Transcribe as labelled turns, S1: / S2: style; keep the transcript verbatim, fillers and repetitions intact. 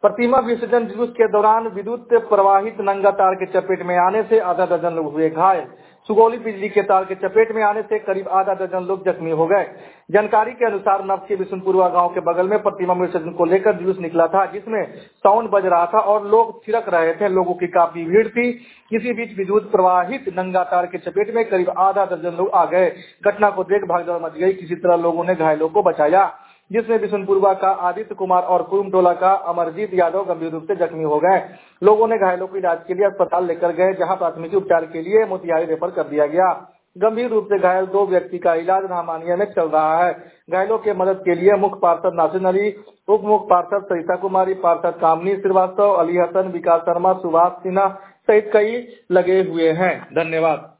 S1: प्रतिमा विसर्जन जुलूस के दौरान विद्युत प्रवाहित नंगा तार के चपेट में आने से आधा दर्जन लोग हुए घायल। सुगौली बिजली के तार के चपेट में आने से करीब आधा दर्जन लोग जख्मी हो गए। जानकारी के अनुसार नव के बिशुनपुरवा गांव के बगल में प्रतिमा विसर्जन को लेकर जुलूस निकला था, जिसमें साउंड बज रहा था और लोग थिरक रहे थे। लोगों की काफी भीड़ थी। इसी बीच विद्युत प्रवाहित नंगा तार के चपेट में करीब आधा दर्जन लोग आ गए। घटना को देख भागदौड़ मच गई। किसी तरह लोगों ने घायलों को बचाया, जिसमें बिशुनपुरवा का आदित्य कुमार और कुरुमटोला का अमरजीत यादव गंभीर रूप से जख्मी हो गए। लोगों ने घायलों को इलाज के लिए अस्पताल लेकर गए, जहां प्राथमिक उपचार के लिए मोतिहारी रेफर कर दिया गया। गंभीर रूप से घायल दो व्यक्ति का इलाज रामानिया में चल रहा है। घायलों के मदद के लिए मुख्य पार्षद नासिर अली, उप मुख्य पार्षद सरिता कुमारी, पार्षद कामनी श्रीवास्तव, अली हसन, विकास शर्मा, सुभाष सिन्हा सहित कई लगे हुए हैं। धन्यवाद।